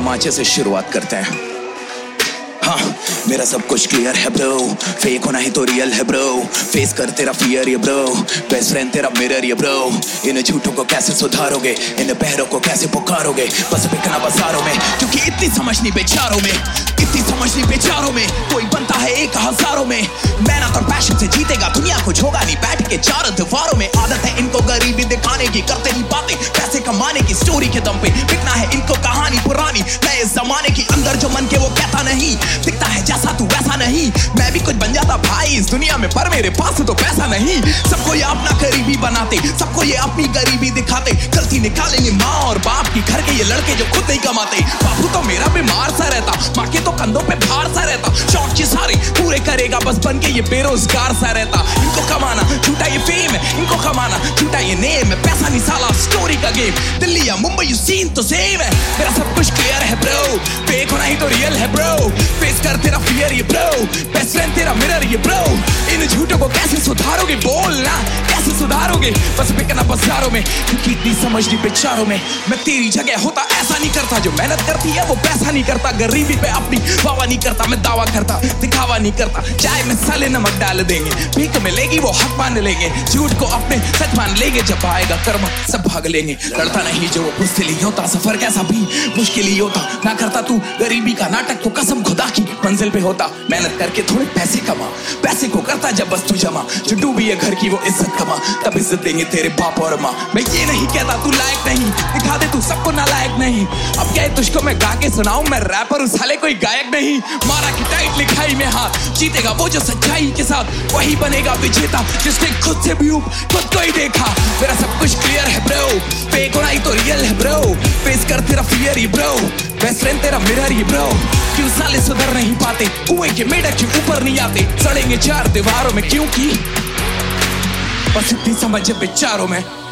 तमाचे से शुरुआत करते हैं। हाँ, मेरा सब कुछ क्लियर है ब्रो, फेक होना ही तो रियल है ब्रो। फेस कर तेरा फियर ये ब्रो, बेस्ट फ्रेंड तेरा मिरर ये ब्रो। इन झूठों को कैसे सुधारोगे, इन बहरों को कैसे पुकारोगे, बस बिकना बाजारों में, क्योंकि इतनी समझ नहीं बेचारों में, इतनी समझ नहीं बेचारों में। कोई बनता है एक हजारों में, मेहनत और पैशन से जीतेगा दुनिया को झोगा नहीं बैठ के चार दीवारों में। आदत है इनको गरीबी दिखाने की, करते नहीं बातें पैसे कमाने की, स्टोरी के दम पे बिकना है इनको कहानी पुरानी नए जमाने की। अंदर जो मन के वो कहता नहीं, दिखता है जैसा तू वैसा नहीं। मैं भी कुछ बन जाता भाई इस दुनिया में, पर मेरे पास तो पैसा नहीं। सबको ये अपना करीबी बनाते, सबको ये अपनी गरीबी दिखाते, गलती निकालेंगे माँ और बाप की, घर के ये लड़के जो खुद नहीं कमाते। बापू तो मेरा बीमार सा रहता, माँ के तो कंधों पे भार सा रहता, शौक ये सारे पूरे करेगा बस बन के ये बेरोजगार सा रहता। इनको कमाना झूठा ये फेम है, इनको कमाना झूठा ये नेम है, पैसा नहीं साला स्टोरी का गेम। दिल्ली या मुंबई यू सीन तो सेम है, मेरा सब कुछ क्लियर है ब्रो, फेक होना ही तो रियल है ब्रो। फेस कर तेरा फियर ये ब्रो, बेस्ट फ्रेंड तेरा मिरर ये ब्रो। इन झूठों को कैसे सुधारोगे, बोलना कैसे सुधारोगे, बस बिकना बाजारों में, क्योंकि इतनी समझ नहीं बेचारों में। मैं तेरी जगह होता ऐसा नहीं करता, जो मेहनत करती है वो पैसा नहीं करता, गरीबी पे अपनी वावा नहीं करता, मैं दावा करता दिखावा नहीं करता। चाय में साले नमक डाल देंगे, भीख मिलेगी वो हक मान लेंगे, झूठ को अपने सच मान लेंगे, जब आएगा कर्म सब भाग लेंगे। लड़ता नहीं जो मुश्किल ही होता, सफर कैसा भी मुश्किल ही होता, ना करता तू गरीबी का नाटक तो कसम खुदा की मंजिल पे होता। मेहनत करके थोड़े पैसे कमा, पैसे को करता जब बस तू जमा, जो डूबी है घर की वो इज्जत कमा, तब इज्जत देंगे तेरे बाप और माँ। मैं ये नहीं कहता तू लायक नहीं, दिखा दे तू सबको नालायक नहीं। अब क्या है तुझको मैं गा के सुनाऊं, मैं रैपर उस साले कोई गायक नहीं। मारा की टाइट लिखाई में हाथ, जीतेगा वो जो सच्चाई के साथ, वही बनेगा विजेता जिसने खुद से भी खुद को ही देखा। मेरा सब कुछ क्लियर है ब्रो, फेक होना ही तो रियल है ब्रो। फेस कर तेरा फियर ये ब्रो, बेस्ट फ्रेंड तेरा मिरर ये ब्रो। क्यों साले सुधर नहीं पाते, कुएं के मेढक क्यों ऊपर नहीं आते, सड़ेंगे चार दीवारों में क्योंकि बस इतनी समझ है बेचारों में।